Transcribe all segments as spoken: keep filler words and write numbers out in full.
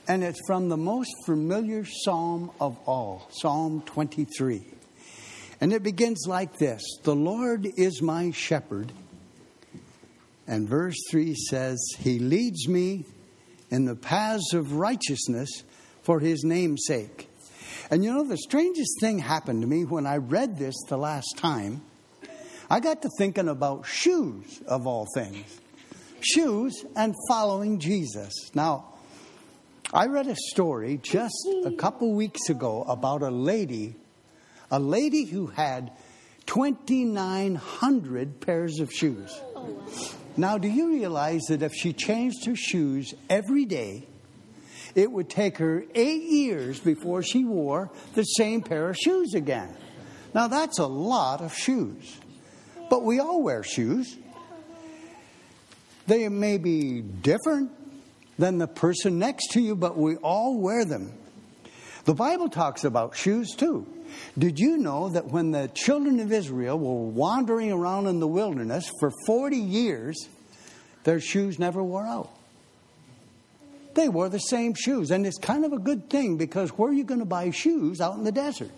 And it's from the most familiar psalm of all, Psalm twenty-three. And it begins like this: "The Lord is my shepherd." And verse three says, "He leads me in the paths of righteousness for his name's sake." And you know, the strangest thing happened to me when I read this the last time. I got to thinking about shoes, of all things. Shoes and following Jesus. Now, I read a story just a couple weeks ago about a lady, a lady who had twenty-nine hundred pairs of shoes. Oh, wow. Now, do you realize that if she changed her shoes every day, it would take her eight years before she wore the same pair of shoes again? Now, that's a lot of shoes. But we all wear shoes. They may be different than the person next to you, but we all wear them. The Bible talks about shoes too. Did you know that when the children of Israel were wandering around in the wilderness for forty years, their shoes never wore out? They wore the same shoes. And it's kind of a good thing, because where are you going to buy shoes out in the desert?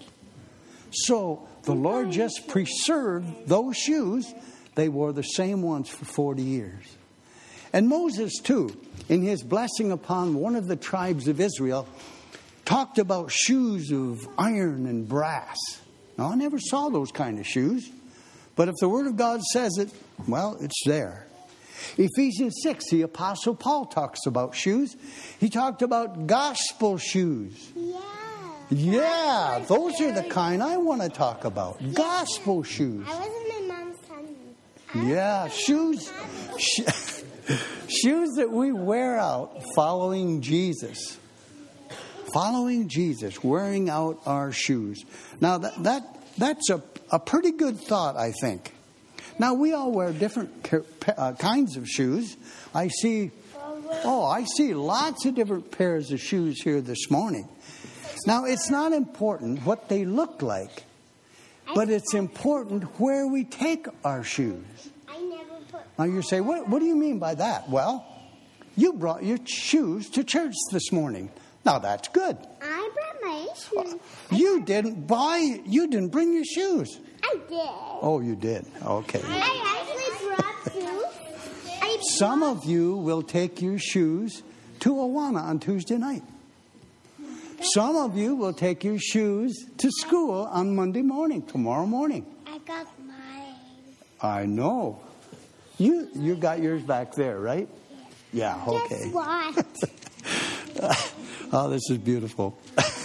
So the Lord just preserved those shoes. They wore the same ones for forty years. And Moses, too, in his blessing upon one of the tribes of Israel, talked about shoes of iron and brass. Now, I never saw those kind of shoes. But if the Word of God says it, well, it's there. Ephesians six, the Apostle Paul talks about shoes. He talked about gospel shoes. Yeah. Yeah, those are the kind I want to talk about. Yeah. Gospel shoes. I was in my mom's tummy. Yeah, shoes. Sh- shoes that we wear out following Jesus. Following Jesus, wearing out our shoes. Now, that, that that's a, a pretty good thought, I think. Now, we all wear different uh, kinds of shoes. I see, oh, I see lots of different pairs of shoes here this morning. Now, it's not important what they look like, but it's important where we take our shoes. I never put. Now, you say, what, what do you mean by that? Well, you brought your shoes to church this morning. Now, that's good. I brought my shoes. You didn't buy, you didn't bring your shoes. I did. Oh, you did. Okay. I actually brought shoes. I Some brought- of you will take your shoes to Awana on Tuesday night. Some of you will take your shoes to school on Monday morning, tomorrow morning. I got mine. I know. You you got yours back there, right? Yeah, okay. Guess what? Oh, this is beautiful.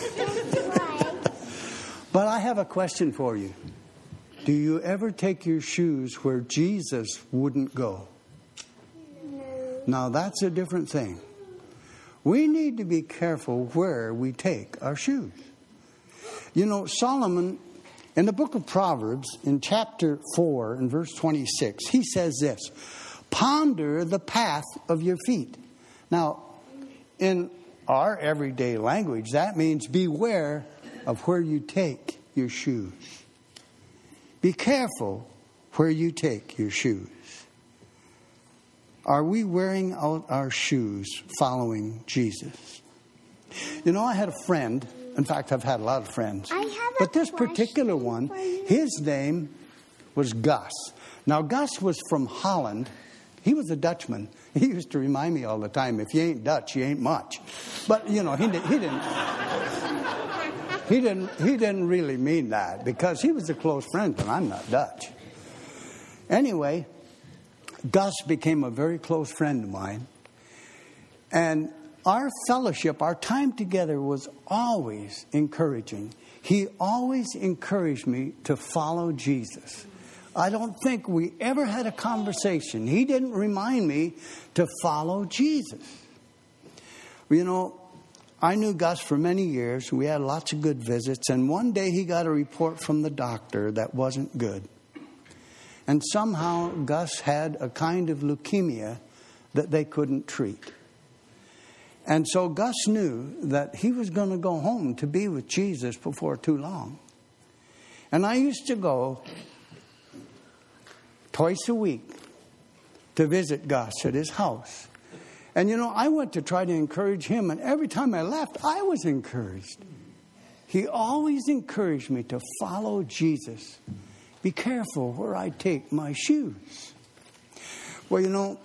But I have a question for you. Do you ever take your shoes where Jesus wouldn't go? No. Now, that's a different thing. We need to be careful where we take our shoes. You know, Solomon, in the book of Proverbs, in chapter four, and verse twenty-six, he says this: "Ponder the path of your feet." Now, in our everyday language, that means beware of where you take your shoes. Be careful where you take your shoes. Are we wearing out our shoes following Jesus? You know, I had a friend. In fact, I've had a lot of friends. I have a But this question particular one, for you. his name was Gus. Now, Gus was from Holland. He was a Dutchman. He used to remind me all the time, if you ain't Dutch, you ain't much. But, you know, he, did, he didn't... He didn't, he didn't really mean that, because he was a close friend, and I'm not Dutch. Anyway, Gus became a very close friend of mine. And our fellowship, our time together was always encouraging. He always encouraged me to follow Jesus. I don't think we ever had a conversation. He didn't remind me to follow Jesus. You know, I knew Gus for many years. We had lots of good visits. And one day he got a report from the doctor that wasn't good. And somehow Gus had a kind of leukemia that they couldn't treat. And so Gus knew that he was going to go home to be with Jesus before too long. And I used to go twice a week to visit Gus at his house. And, you know, I went to try to encourage him, and every time I left, I was encouraged. He always encouraged me to follow Jesus. Be careful where I take my shoes. Well, you know,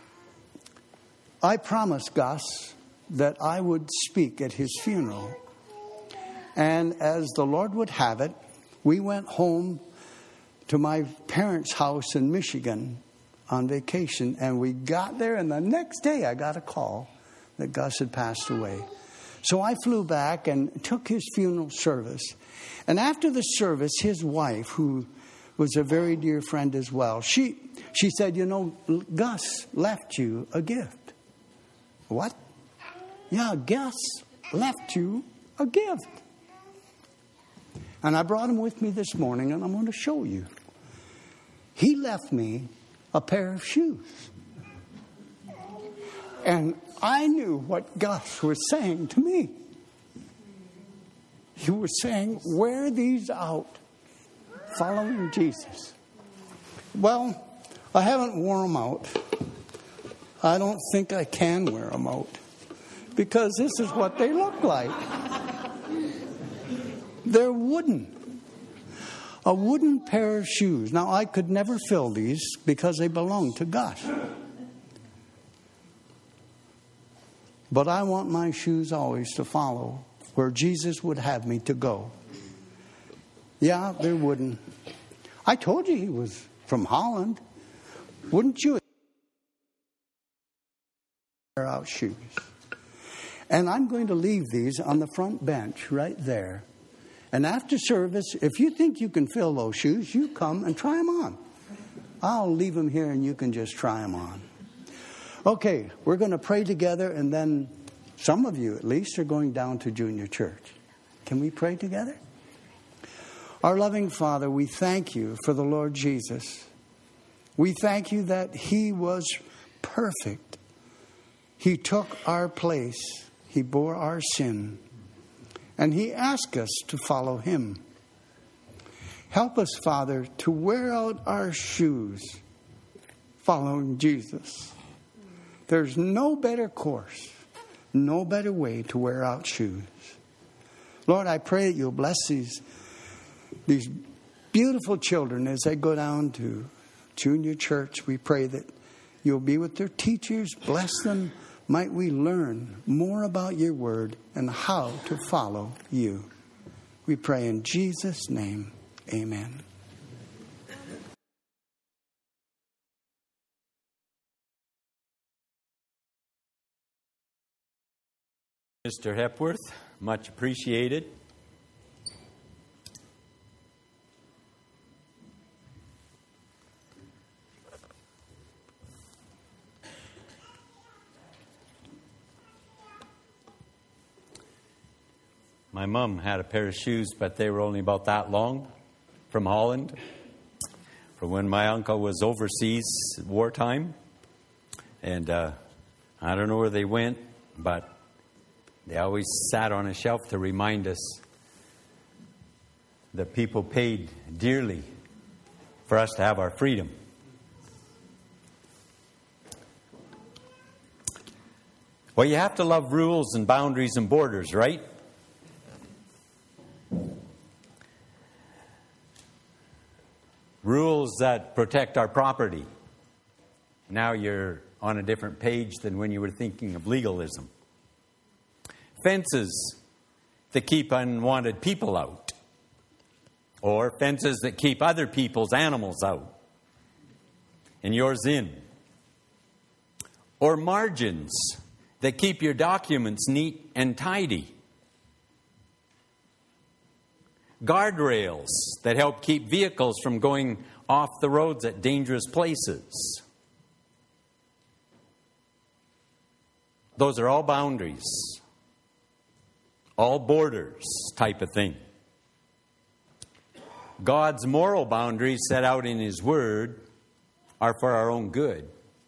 I promised Gus that I would speak at his funeral. And as the Lord would have it, we went home to my parents' house in Michigan on vacation. And we got there, and the next day I got a call that Gus had passed away. So I flew back and took his funeral service. And after the service, his wife, who was a very dear friend as well, she she said, you know, Gus left you a gift. What? Yeah, Gus left you a gift. And I brought him with me this morning, and I'm going to show you. He left me a pair of shoes. And I knew what Gus was saying to me. He was saying, wear these out, following Jesus. Well, I haven't worn them out. I don't think I can wear them out, because this is what they look like. They're wooden. A wooden pair of shoes. Now, I could never fill these because they belong to Gus. But I want my shoes always to follow where Jesus would have me to go. Yeah, they're wooden. I told you he was from Holland. Wouldn't you? Wear out shoes. And I'm going to leave these on the front bench right there. And after service, if you think you can fill those shoes, you come and try them on. I'll leave them here and you can just try them on. Okay, we're going to pray together, and then some of you at least are going down to junior church. Can we pray together? Our loving Father, we thank you for the Lord Jesus. We thank you that he was perfect. He took our place. He bore our sin. And he asked us to follow him. Help us, Father, to wear out our shoes following Jesus. There's no better course, no better way to wear out shoes. Lord, I pray that you'll bless these, these beautiful children as they go down to junior church. We pray that you'll be with their teachers, bless them. Might we learn more about your word and how to follow you. We pray in Jesus' name. Amen. Mister Hepworth, much appreciated. My mom had a pair of shoes, but they were only about that long, from Holland, from when my uncle was overseas wartime. And uh, I don't know where they went, but they always sat on a shelf to remind us that people paid dearly for us to have our freedom. Well, you have to love rules and boundaries and borders, right? Rules that protect our property. Now you're on a different page than when you were thinking of legalism. Fences that keep unwanted people out. Or fences that keep other people's animals out and yours in. Or margins that keep your documents neat and tidy. Guardrails that help keep vehicles from going off the roads at dangerous places. Those are all boundaries, all borders type of thing. God's moral boundaries set out in His Word are for our own good.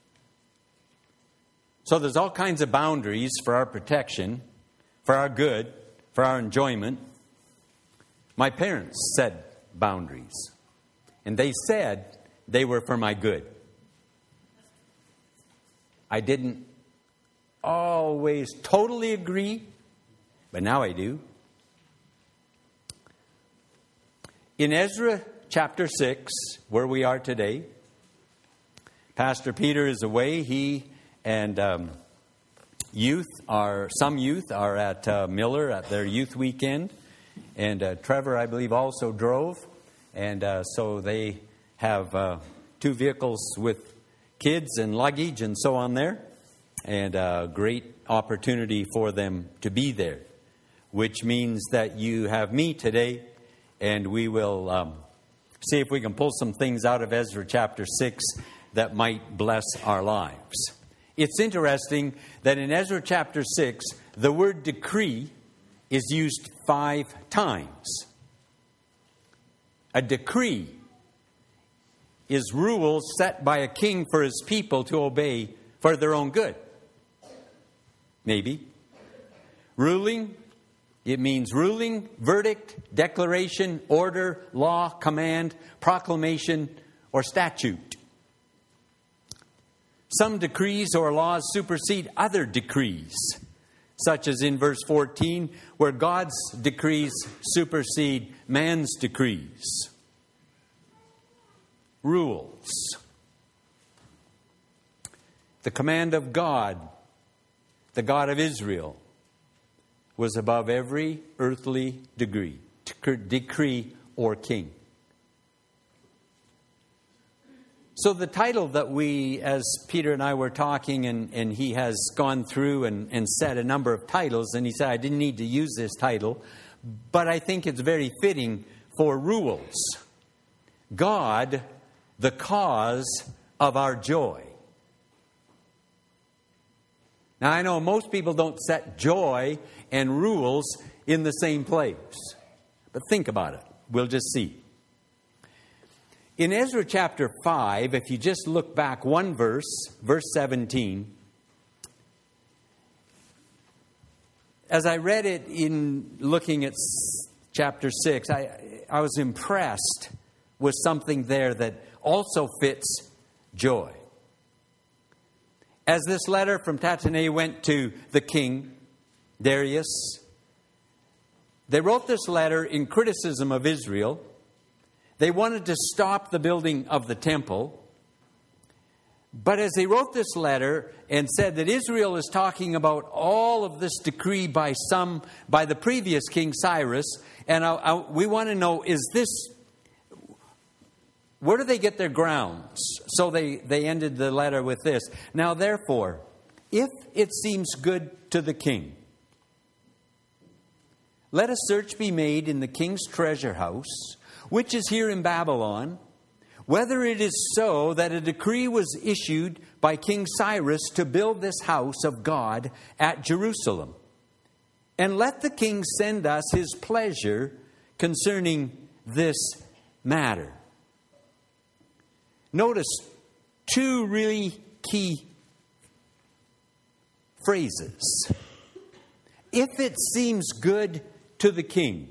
So there's all kinds of boundaries for our protection, for our good, for our enjoyment. My parents set boundaries, and they said they were for my good. I didn't always totally agree, but now I do. In Ezra chapter six, where we are today, Pastor Peter is away. He and um, youth are, some youth are at uh, Miller at their youth weekend. And uh, Trevor, I believe, also drove. And uh, so they have uh, two vehicles with kids and luggage and so on there. And a uh, great opportunity for them to be there. Which means that you have me today. And we will um, see if we can pull some things out of Ezra chapter six that might bless our lives. It's interesting that in Ezra chapter six, the word decree is used five times. A decree is rules set by a king for his people to obey for their own good. Maybe. Ruling, it means ruling, verdict, declaration, order, law, command, proclamation, or statute. Some decrees or laws supersede other decrees, such as in verse fourteen, where God's decrees supersede man's decrees. Rules. The command of God, the God of Israel, was above every earthly degree, decree or king. So the title that we, as Peter and I were talking, and, and he has gone through and, and said a number of titles, and he said, I didn't need to use this title, but I think it's very fitting for rules. God, the cause of our joy. Now, I know most people don't set joy and rules in the same place. But think about it. We'll just see. In Ezra chapter five, if you just look back one verse, verse seventeen, as I read it in looking at chapter six, I, I was impressed with something there that also fits joy. As this letter from Tattenai went to the king, Darius, they wrote this letter in criticism of Israel. They wanted to stop the building of the temple. But as they wrote this letter and said that Israel is talking about all of this decree by some, by the previous king Cyrus, and I, I, we want to know, is this, where do they get their grounds? So they, they ended the letter with this. Now therefore, if it seems good to the king, let a search be made in the king's treasure house, which is here in Babylon, whether it is so that a decree was issued by King Cyrus to build this house of God at Jerusalem. And let the king send us his pleasure concerning this matter. Notice two really key phrases. If it seems good to the king.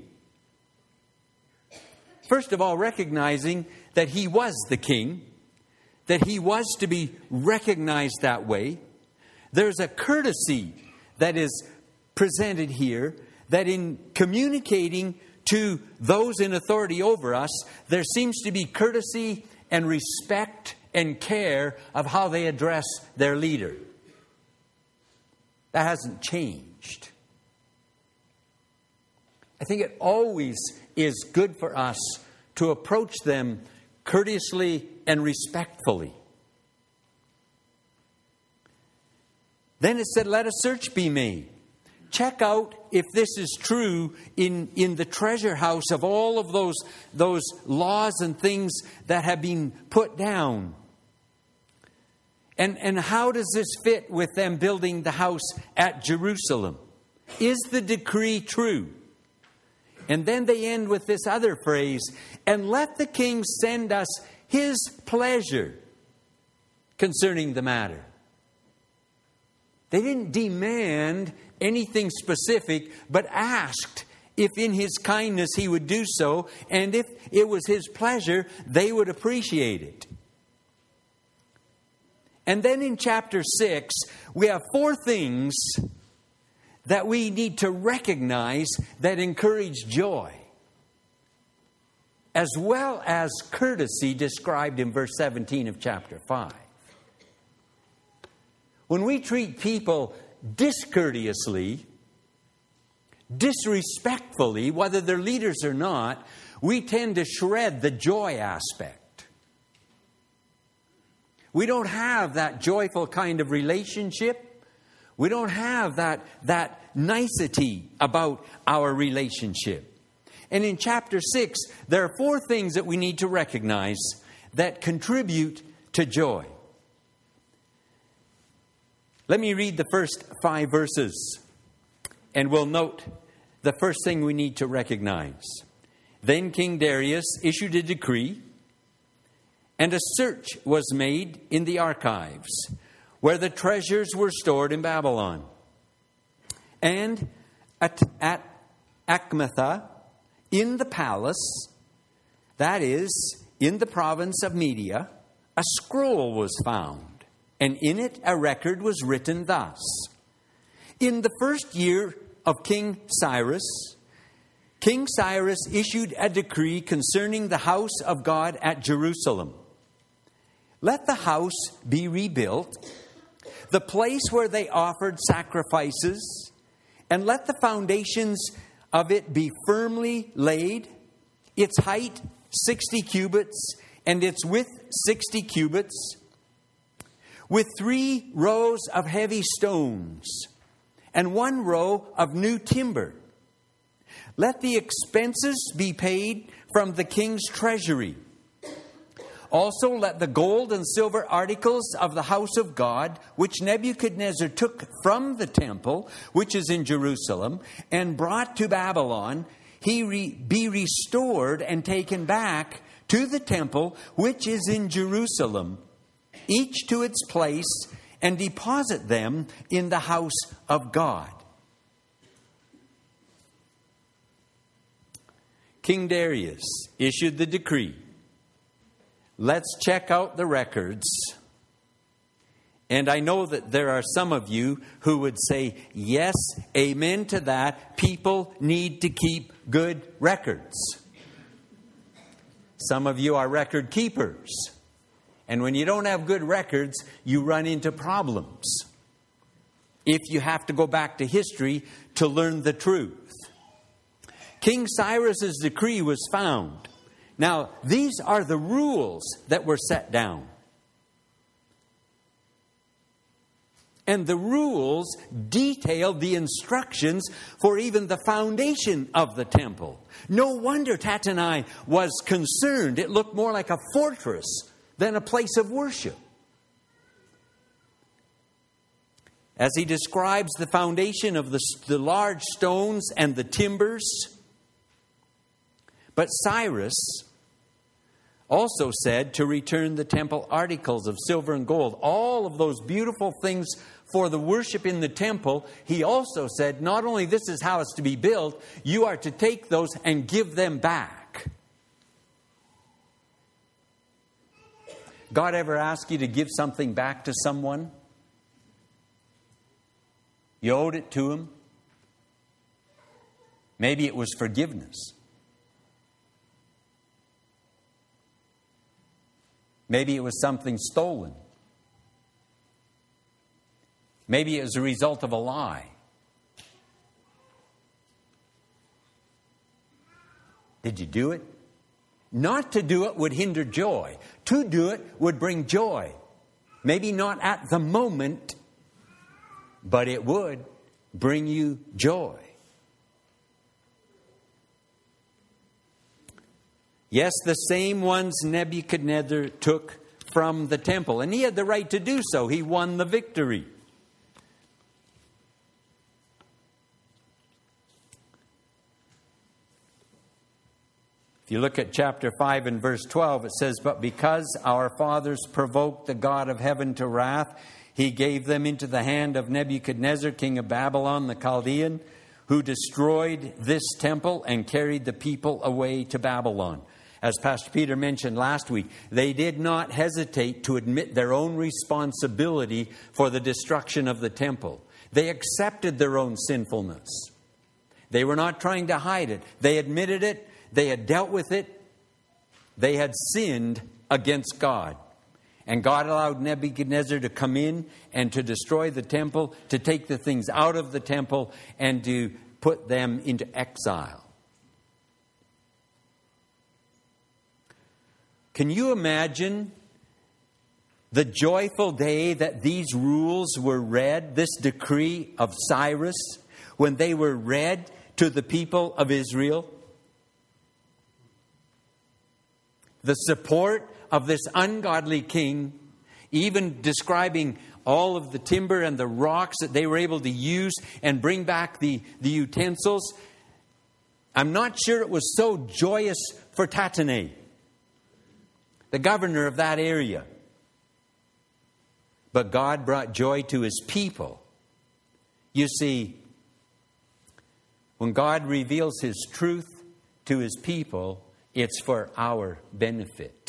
First of all, recognizing that he was the king, that he was to be recognized that way. There's a courtesy that is presented here, that in communicating to those in authority over us, there seems to be courtesy and respect and care of how they address their leader. That hasn't changed. I think it always is good for us to approach them courteously and respectfully. Then it said, let a search be made. Check out if this is true in, in the treasure house of all of those, those laws and things that have been put down. And, and how does this fit with them building the house at Jerusalem? Is the decree true? And then they end with this other phrase, and let the king send us his pleasure concerning the matter. They didn't demand anything specific, but asked if in his kindness he would do so, and if it was his pleasure, they would appreciate it. And then in chapter six, we have four things that we need to recognize that encourage joy, as well as courtesy described in verse seventeen of chapter five. When we treat people discourteously, disrespectfully, whether they're leaders or not, we tend to shred the joy aspect. We don't have that joyful kind of relationship. We don't have that, that nicety about our relationship. And in chapter six, there are four things that we need to recognize that contribute to joy. Let me read the first five verses, and we'll note the first thing we need to recognize. Then King Darius issued a decree, and a search was made in the archives, where the treasures were stored in Babylon. And at, at Achmetha, in the palace, that is, in the province of Media, a scroll was found, and in it a record was written thus: In the first year of King Cyrus, King Cyrus issued a decree concerning the house of God at Jerusalem. Let the house be rebuilt, the place where they offered sacrifices, and let the foundations of it be firmly laid, its height sixty cubits, and its width sixty cubits, with three rows of heavy stones, and one row of new timber. Let the expenses be paid from the king's treasury. Also, let the gold and silver articles of the house of God, which Nebuchadnezzar took from the temple, which is in Jerusalem, and brought to Babylon, he re- be restored and taken back to the temple, which is in Jerusalem, each to its place, and deposit them in the house of God. King Darius issued the decree. Let's check out the records. And I know that there are some of you who would say, yes, amen to that. People need to keep good records. Some of you are record keepers. And when you don't have good records, you run into problems if you have to go back to history to learn the truth. King Cyrus's decree was found. Now, these are the rules that were set down. And the rules detailed the instructions for even the foundation of the temple. No wonder Tattenai was concerned. It looked more like a fortress than a place of worship. As he describes the foundation of the, the large stones and the timbers. But Cyrus also said to return the temple articles of silver and gold. All of those beautiful things for the worship in the temple. He also said, not only this is how it's to be built, you are to take those and give them back. God ever ask you to give something back to someone? You owed it to him. Maybe it was forgiveness. Maybe it was something stolen. Maybe it was a result of a lie. Did you do it? Not to do it would hinder joy. To do it would bring joy. Maybe not at the moment, but it would bring you joy. Yes, the same ones Nebuchadnezzar took from the temple. And he had the right to do so. He won the victory. If you look at chapter five and verse twelve, it says, But because our fathers provoked the God of heaven to wrath, he gave them into the hand of Nebuchadnezzar, king of Babylon, the Chaldean, who destroyed this temple and carried the people away to Babylon. As Pastor Peter mentioned last week, they did not hesitate to admit their own responsibility for the destruction of the temple. They accepted their own sinfulness. They were not trying to hide it. They admitted it. They had dealt with it. They had sinned against God. And God allowed Nebuchadnezzar to come in and to destroy the temple, to take the things out of the temple, and to put them into exile. Can you imagine the joyful day that these rules were read, this decree of Cyrus, when they were read to the people of Israel? The support of this ungodly king, even describing all of the timber and the rocks that they were able to use and bring back the, the utensils. I'm not sure it was so joyous for Tattenai, the governor of that area. But God brought joy to His people. You see, when God reveals His truth to His people, it's for our benefit.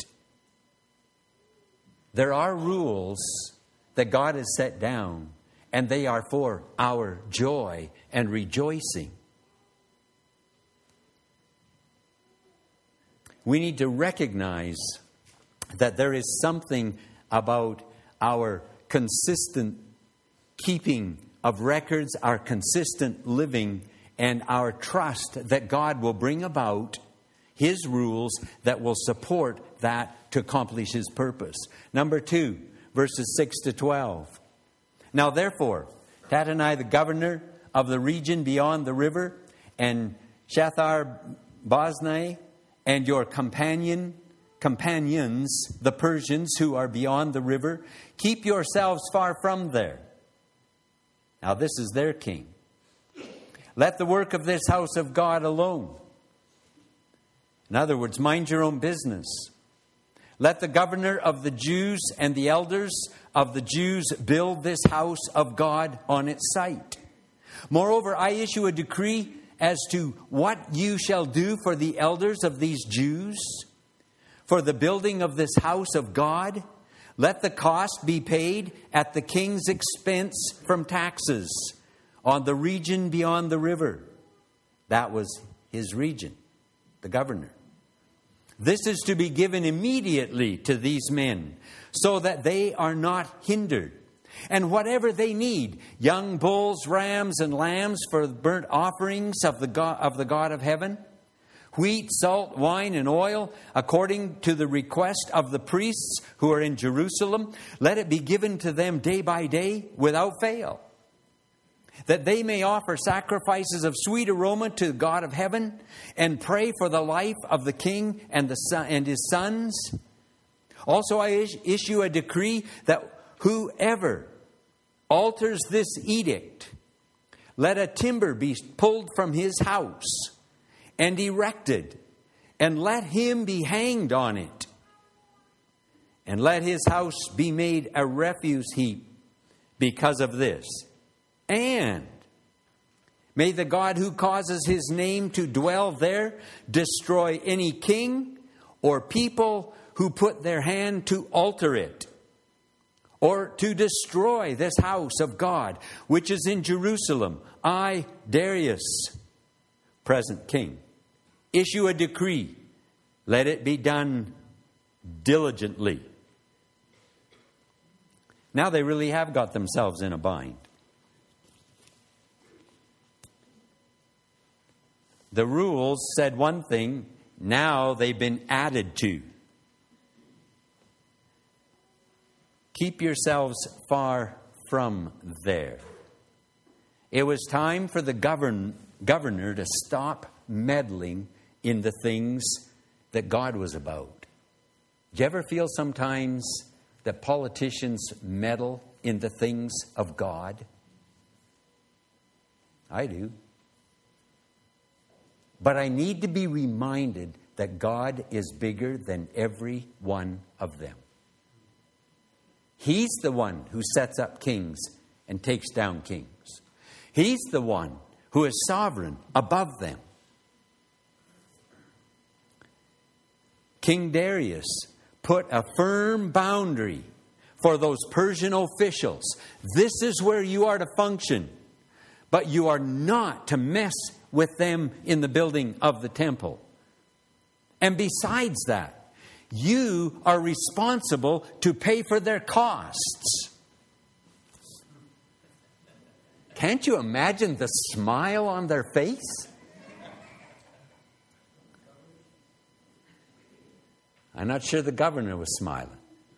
There are rules that God has set down, and they are for our joy and rejoicing. We need to recognize that there is something about our consistent keeping of records, our consistent living, and our trust that God will bring about His rules that will support that to accomplish His purpose. Number two, verses six to twelve. Now therefore, Tattenai, the governor of the region beyond the river, and Shethar-boznai, and your companion, companions, the Persians who are beyond the river, keep yourselves far from there. Now this is their king. Let the work of this house of God alone. In other words, mind your own business. Let the governor of the Jews and the elders of the Jews build this house of God on its site. Moreover, I issue a decree as to what you shall do for the elders of these Jews, for the building of this house of God. Let the cost be paid at the king's expense from taxes on the region beyond the river. That was his region, the governor. This is to be given immediately to these men, so that they are not hindered. And whatever they need, young bulls, rams, and lambs for burnt offerings of the God of the God of heaven, wheat, salt, wine, and oil, according to the request of the priests who are in Jerusalem, let it be given to them day by day without fail, that they may offer sacrifices of sweet aroma to the God of heaven and pray for the life of the king and the son and his sons. Also, I issue a decree that whoever alters this edict, let a timber be pulled from his house and erected, and let him be hanged on it, and let his house be made a refuse heap because of this. And may the God who causes His name to dwell there destroy any king or people who put their hand to alter it, or to destroy this house of God, which is in Jerusalem. I, Darius, present king, issue a decree. Let it be done diligently. Now they really have got themselves in a bind. The rules said one thing, now they've been added to. Keep yourselves far from there. It was time for the govern, governor to stop meddling in the things that God was about. Do you ever feel sometimes that politicians meddle in the things of God? I do. But I need to be reminded that God is bigger than every one of them. He's the one who sets up kings and takes down kings. He's the one who is sovereign above them. King Darius put a firm boundary for those Persian officials. This is where you are to function, but you are not to mess with them in the building of the temple. And besides that, you are responsible to pay for their costs. Can't you imagine the smile on their face? I'm not sure the governor was smiling.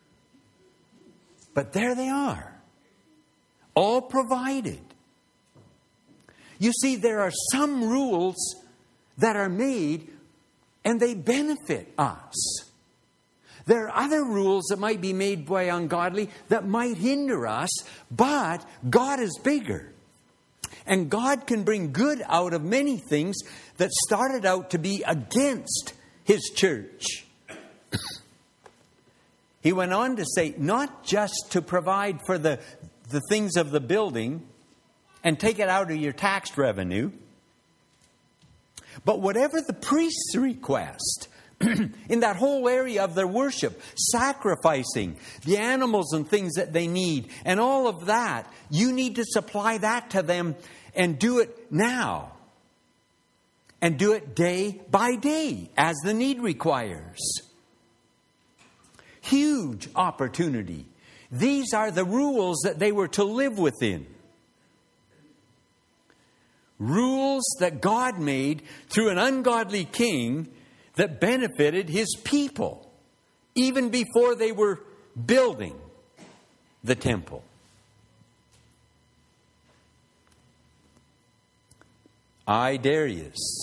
But there they are, all provided. You see, there are some rules that are made and they benefit us. There are other rules that might be made by ungodly that might hinder us, but God is bigger. And God can bring good out of many things that started out to be against His church. He went on to say, not just to provide for the, the things of the building and take it out of your tax revenue, but whatever the priests request in that whole area of their worship, sacrificing the animals and things that they need, and all of that, you need to supply that to them and do it now. And do it day by day as the need requires. Huge opportunity. These are the rules that they were to live within. Rules that God made through an ungodly king that benefited His people, even before they were building the temple. I, Darius,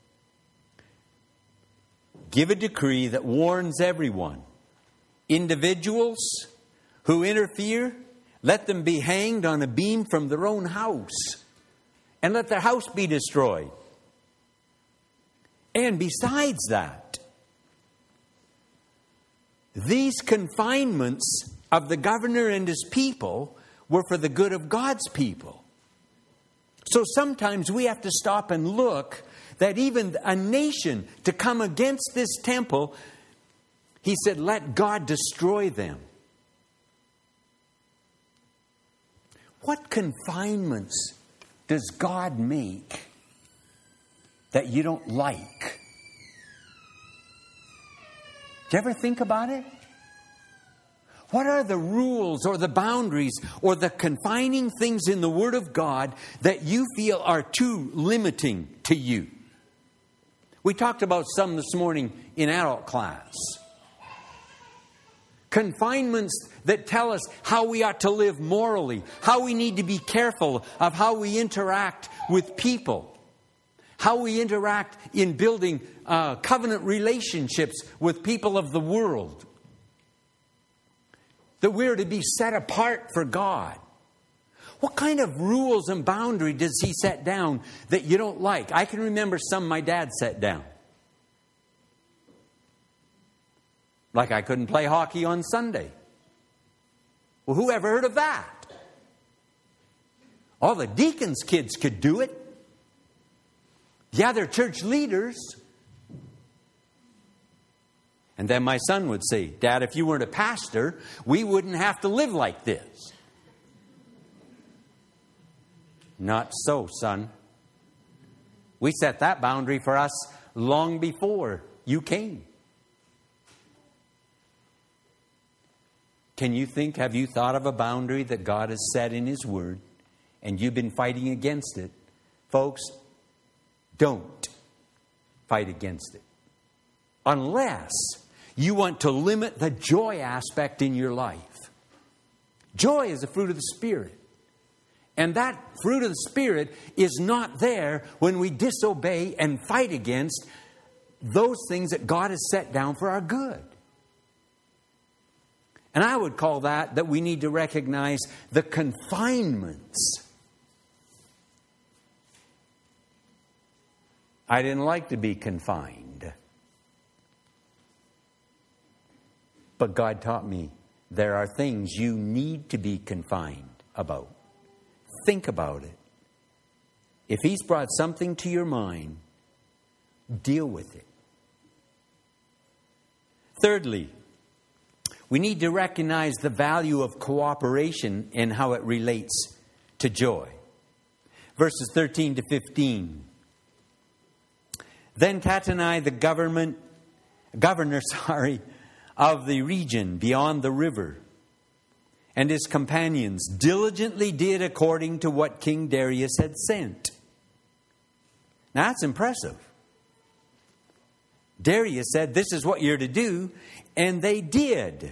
give a decree that warns everyone. Individuals who interfere, let them be hanged on a beam from their own house, and let their house be destroyed. And besides that, these confinements of the governor and his people were for the good of God's people. So sometimes we have to stop and look that even a nation to come against this temple, He said, let God destroy them. What confinements does God make that you don't like? Do you ever think about it? What are the rules or the boundaries or the confining things in the Word of God that you feel are too limiting to you? We talked about some this morning in adult class. Confinements that tell us how we ought to live morally, how we need to be careful of how we interact with people, how we interact in building uh, covenant relationships with people of the world, that we're to be set apart for God. What kind of rules and boundary does He set down that you don't like? I can remember some my dad set down. Like I couldn't play hockey on Sunday. Well, who ever heard of that? All the deacons' kids could do it. Yeah, they're church leaders. And then my son would say, Dad, if you weren't a pastor, we wouldn't have to live like this. Not so, son. We set that boundary for us long before you came. Can you think, have you thought of a boundary that God has set in His Word and you've been fighting against it? Folks, don't fight against it. Unless you want to limit the joy aspect in your life. Joy is a fruit of the Spirit. And that fruit of the Spirit is not there when we disobey and fight against those things that God has set down for our good. And I would call that that we need to recognize the confinements. I didn't like to be confined. But God taught me there are things you need to be confined about. Think about it. If He's brought something to your mind, deal with it. Thirdly, we need to recognize the value of cooperation and how it relates to joy. Verses thirteen to fifteen. Then Tattenai, the government, governor, sorry, of the region beyond the river, and his companions diligently did according to what King Darius had sent. Now that's impressive. Darius said, this is what you're to do, and they did.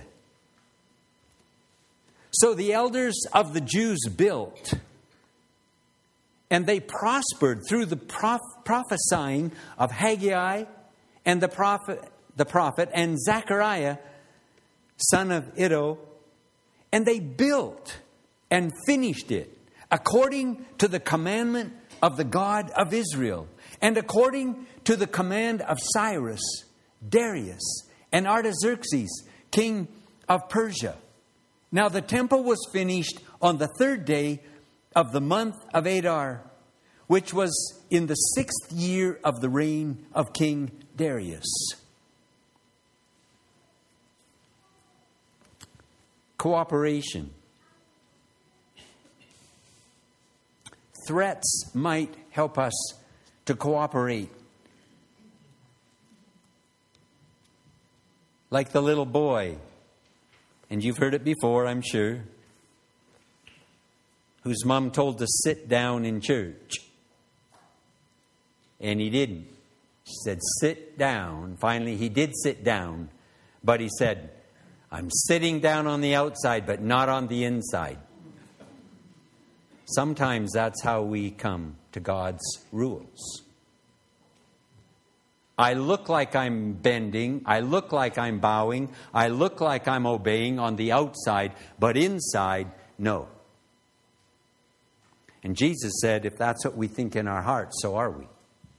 So the elders of the Jews built, and they prospered through the prof- prophesying of Haggai and the prophet, the prophet and Zechariah, son of Iddo, and they built and finished it according to the commandment of the God of Israel, and according to the command of Cyrus, Darius, and Artaxerxes, king of Persia. Now the temple was finished on the third day of the month of Adar, which was in the sixth year of the reign of King Darius. Cooperation. Threats might help us to cooperate. Like the little boy, and you've heard it before, I'm sure, whose mom told to sit down in church. And he didn't. She said, sit down. Finally, he did sit down. But he said, I'm sitting down on the outside, but not on the inside. Sometimes that's how we come to God's rules. I look like I'm bending. I look like I'm bowing. I look like I'm obeying on the outside, but inside, no. And Jesus said, if that's what we think in our hearts, so are we.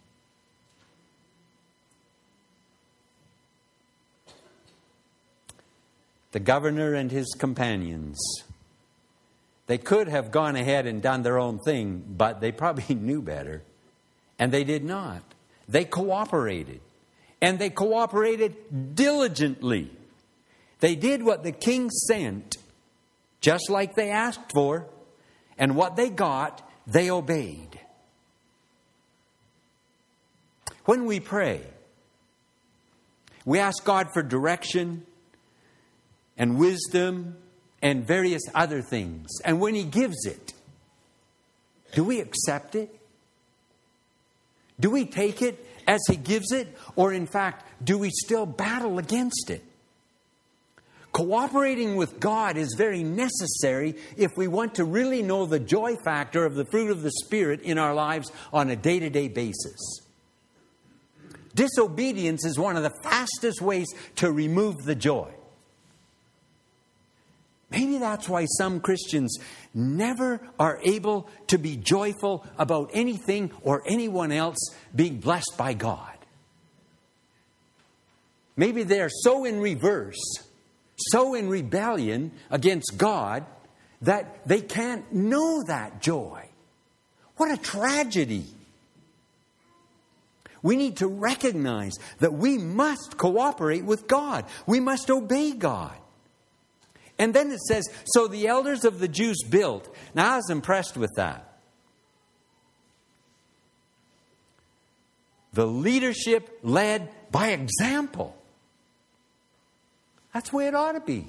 The governor and his companions, they could have gone ahead and done their own thing, but they probably knew better. And they did not. They cooperated. And they cooperated diligently. They did what the king sent, just like they asked for. And what they got, they obeyed. When we pray, we ask God for direction and wisdom and various other things. And when He gives it, do we accept it? Do we take it as He gives it? Or in fact, do we still battle against it? Cooperating with God is very necessary if we want to really know the joy factor of the fruit of the Spirit in our lives on a day-to-day basis. Disobedience is one of the fastest ways to remove the joy. Maybe that's why some Christians never are able to be joyful about anything or anyone else being blessed by God. Maybe they're so in reverse, so in rebellion against God, that they can't know that joy. What a tragedy. We need to recognize that we must cooperate with God. We must obey God. And then it says, so the elders of the Jews built. Now I was impressed with that. The leadership led by example. That's the way it ought to be.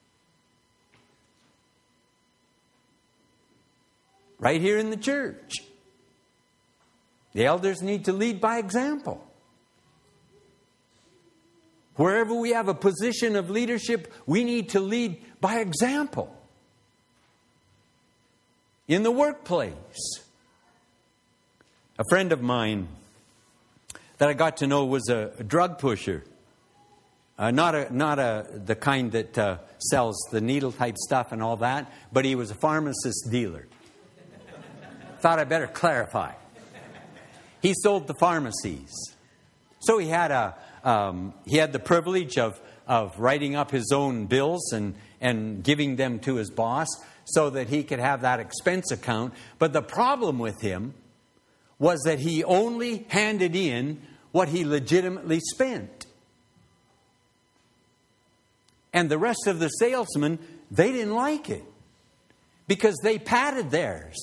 Right here in the church. The elders need to lead by example. Wherever we have a position of leadership, we need to lead by example. In the workplace. A friend of mine that I got to know was a, a drug pusher. Uh, not a not a the kind that uh, sells the needle type stuff and all that, but he was a pharmacist dealer. Thought I better clarify. He sold the pharmacies. So he had a um, he had the privilege of of writing up his own bills and and giving them to his boss so that he could have that expense account. But the problem with him was that he only handed in what he legitimately spent. And the rest of the salesmen, they didn't like it because they padded theirs.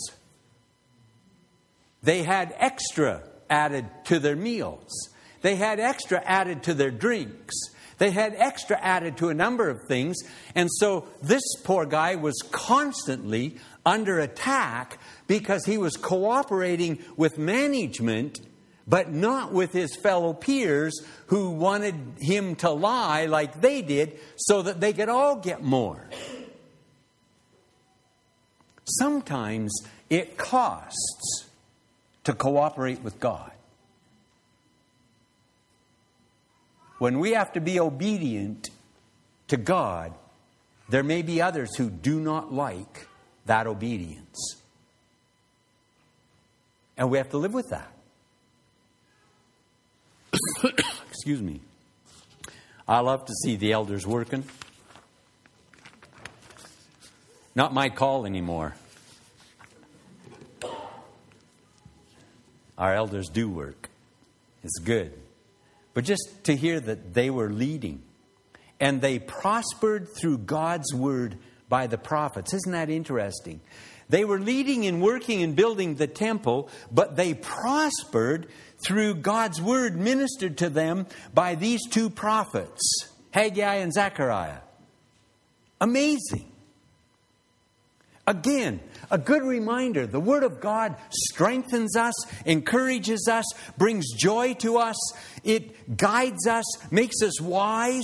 They had extra added to their meals. They had extra added to their drinks. They had extra added to a number of things. And so this poor guy was constantly under attack because he was cooperating with management, but not with his fellow peers who wanted him to lie like they did so that they could all get more. Sometimes it costs to cooperate with God. When we have to be obedient to God, there may be others who do not like that obedience. And we have to live with that. Excuse me. I love to see the elders working. Not my call anymore. Our elders do work. It's good. But just to hear that they were leading and they prospered through God's word by the prophets. Isn't that interesting? They were leading and working and building the temple, but they prospered through God's word ministered to them by these two prophets, Haggai and Zechariah. Amazing. Again, a good reminder. The Word of God strengthens us, encourages us, brings joy to us. It guides us, makes us wise,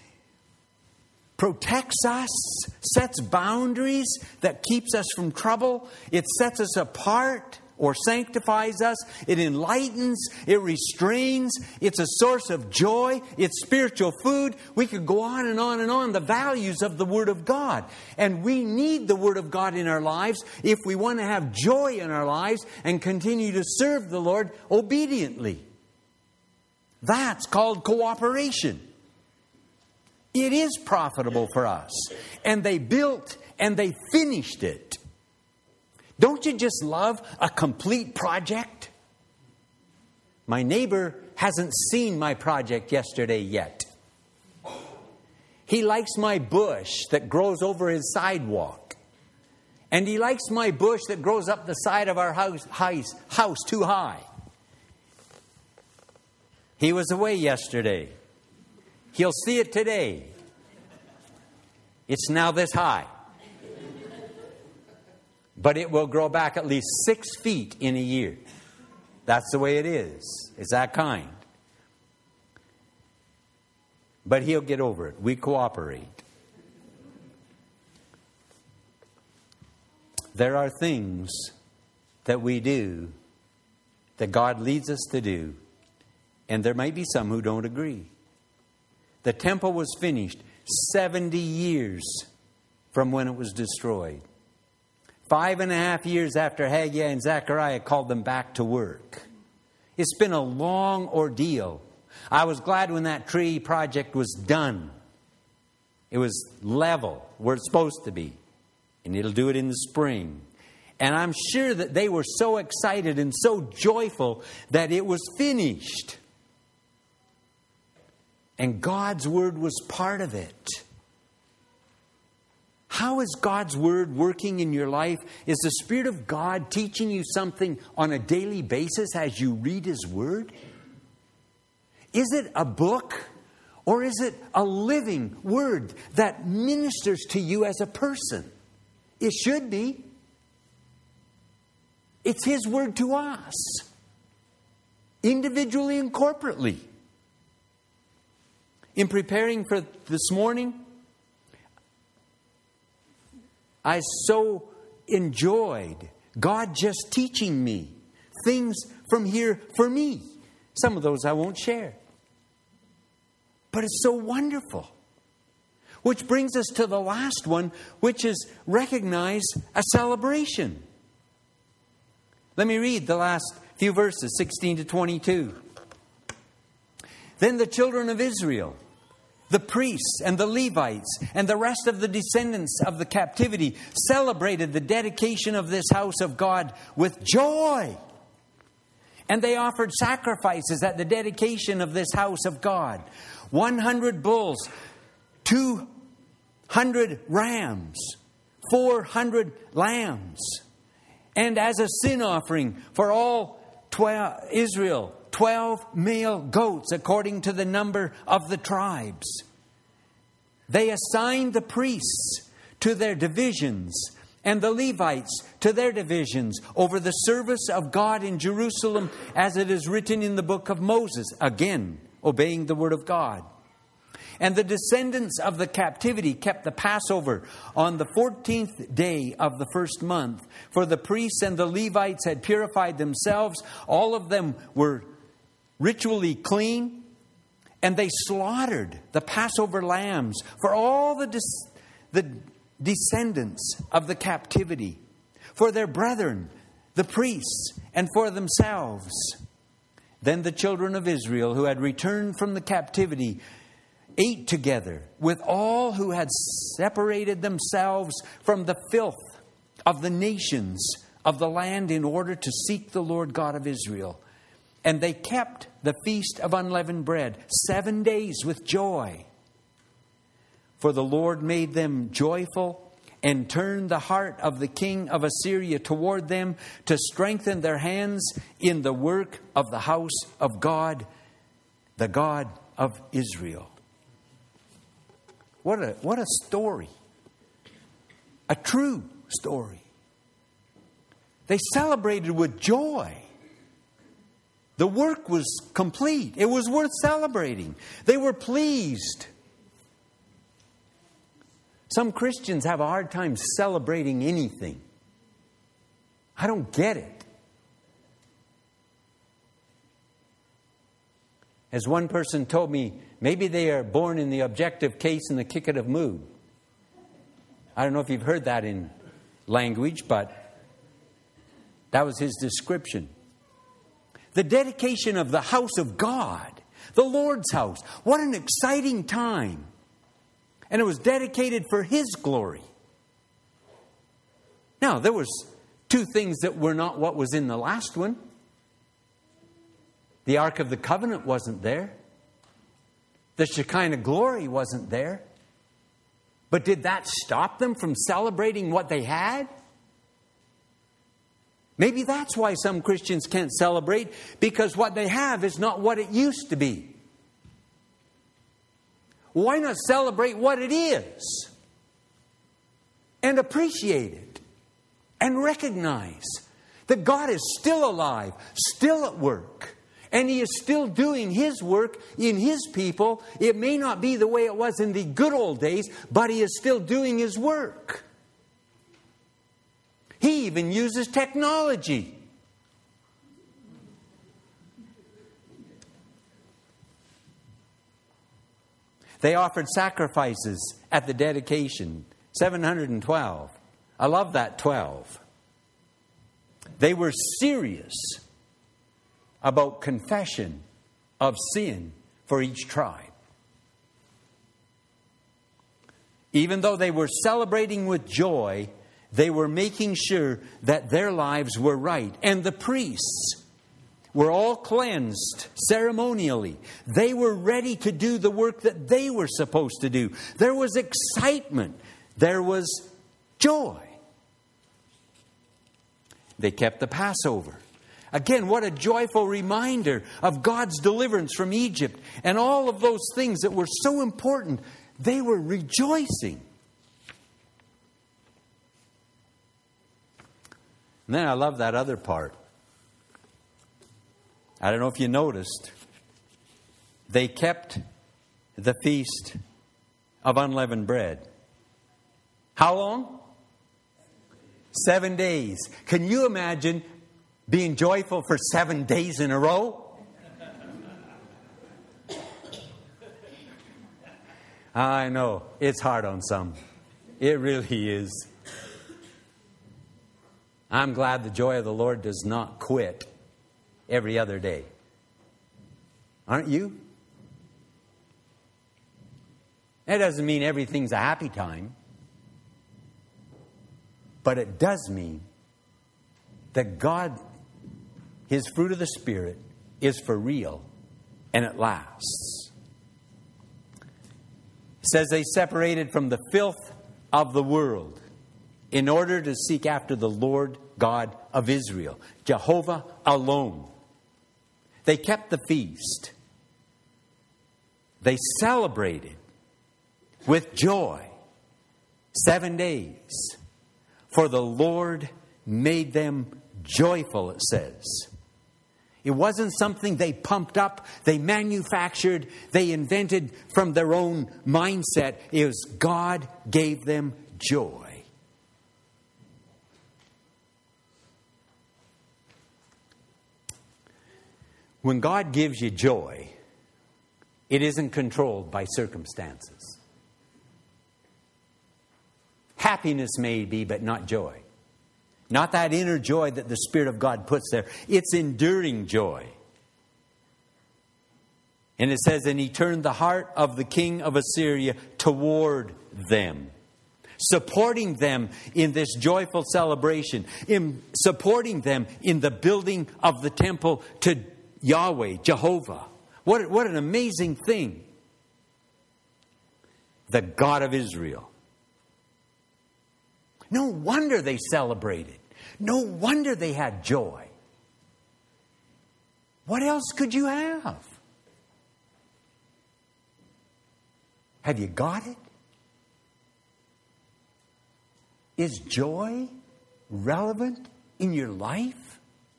protects us, sets boundaries that keeps us from trouble. It sets us apart or sanctifies us. It enlightens. It restrains. It's a source of joy. It's spiritual food. We could go on and on and on. The values of the Word of God. And we need the Word of God in our lives if we want to have joy in our lives and continue to serve the Lord obediently. That's called cooperation. It is profitable for us. And they built and they finished it. Don't you just love a complete project? My neighbor hasn't seen my project yesterday yet. He likes my bush that grows over his sidewalk. And he likes my bush that grows up the side of our house, house, house too high. He was away yesterday. He'll see it today. It's now this high. But it will grow back at least six feet in a year. That's the way it is. It's that kind. But he'll get over it. We cooperate. There are things that we do that God leads us to do. And there might be some who don't agree. The temple was finished seventy years from when it was destroyed. Five and a half years after Haggai and Zechariah called them back to work. It's been a long ordeal. I was glad when that tree project was done. It was level where it's supposed to be. And it'll do it in the spring. And I'm sure that they were so excited and so joyful that it was finished. And God's word was part of it. How is God's word working in your life? Is the Spirit of God teaching you something on a daily basis as you read His word? Is it a book or is it a living word that ministers to you as a person? It should be. It's His word to us, individually and corporately. In preparing for this morning, I so enjoyed God just teaching me things from here for me. Some of those I won't share. But it's so wonderful. Which brings us to the last one, which is recognize a celebration. Let me read the last few verses, sixteen to twenty-two. Then the children of Israel, the priests and the Levites and the rest of the descendants of the captivity celebrated the dedication of this house of God with joy. And they offered sacrifices at the dedication of this house of God. one hundred bulls, two hundred rams, four hundred lambs, and as a sin offering for all twelve, Israel, twelve male goats according to the number of the tribes. They assigned the priests to their divisions and the Levites to their divisions over the service of God in Jerusalem, as it is written in the book of Moses, again obeying the word of God. And the descendants of the captivity kept the Passover on the fourteenth day of the first month. For the priests and the Levites had purified themselves. All of them were ritually clean. And they slaughtered the Passover lambs for all the, des- the descendants of the captivity, for their brethren, the priests, and for themselves. Then the children of Israel who had returned from the captivity ate together with all who had separated themselves from the filth of the nations of the land in order to seek the Lord God of Israel. And they kept the feast of unleavened bread seven days with joy. For the Lord made them joyful and turned the heart of the king of Assyria toward them to strengthen their hands in the work of the house of God, the God of Israel. What a, what a story. A true story. They celebrated with joy. The work was complete. It was worth celebrating. They were pleased. Some Christians have a hard time celebrating anything. I don't get it. As one person told me, maybe they are born in the objective case in the kickative mood. I don't know if you've heard that in language, but that was his description. The dedication of the house of God, the Lord's house. What an exciting time. And it was dedicated for His glory. Now, there was two things that were not what was in the last one. The Ark of the Covenant wasn't there. The Shekinah glory wasn't there. But did that stop them from celebrating what they had? Maybe that's why some Christians can't celebrate, because what they have is not what it used to be. Why not celebrate what it is? And appreciate it. And recognize that God is still alive, still at work. And He is still doing His work in His people. It may not be the way it was in the good old days, but He is still doing His work. He even uses technology. They offered sacrifices at the dedication, seven hundred twelve. I love that twelve. They were serious about confession of sin for each tribe. Even though they were celebrating with joy, they were making sure that their lives were right. And the priests were all cleansed ceremonially. They were ready to do the work that they were supposed to do. There was excitement. There was joy. They kept the Passover. Again, what a joyful reminder of God's deliverance from Egypt and all of those things that were so important. They were rejoicing. And then I love that other part. I don't know if you noticed. They kept the feast of unleavened bread. How long? Seven days. Can you imagine being joyful for seven days in a row? I know. It's hard on some. It really is. I'm glad the joy of the Lord does not quit every other day. Aren't you? That doesn't mean everything's a happy time. But it does mean that God, His fruit of the Spirit, is for real and it lasts. It says they separated from the filth of the world in order to seek after the Lord God of Israel, Jehovah alone. They kept the feast. They celebrated with joy seven days. For the Lord made them joyful, it says. It wasn't something they pumped up, they manufactured, they invented from their own mindset. It was God gave them joy. When God gives you joy, it isn't controlled by circumstances. Happiness may be, but not joy. Not that inner joy that the Spirit of God puts there. It's enduring joy. And it says, and he turned the heart of the king of Assyria toward them, supporting them in this joyful celebration, in supporting them in the building of the temple to Yahweh, Jehovah. What, what an amazing thing. The God of Israel. No wonder they celebrated. No wonder they had joy. What else could you have? Have you got it? Is joy relevant in your life?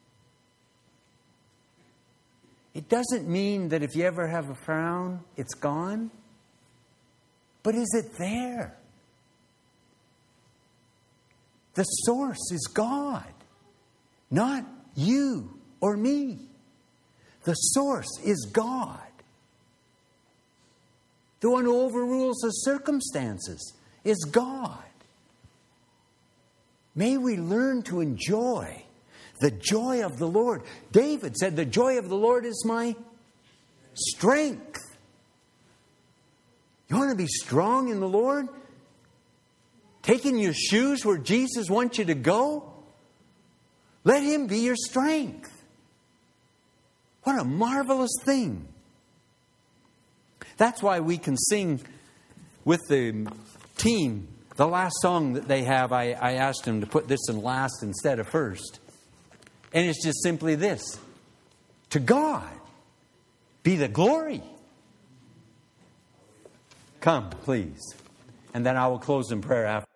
It doesn't mean that if you ever have a frown, it's gone. But is it there? The source is God, not you or me. The source is God. The one who overrules the circumstances is God. May we learn to enjoy the joy of the Lord. David said, the joy of the Lord is my strength. You want to be strong in the Lord? Taking your shoes where Jesus wants you to go? Let Him be your strength. What a marvelous thing. That's why we can sing with the team. The last song that they have, I, I asked them to put this in last instead of first. And it's just simply this. To God be the glory. Come, please. And then I will close in prayer after.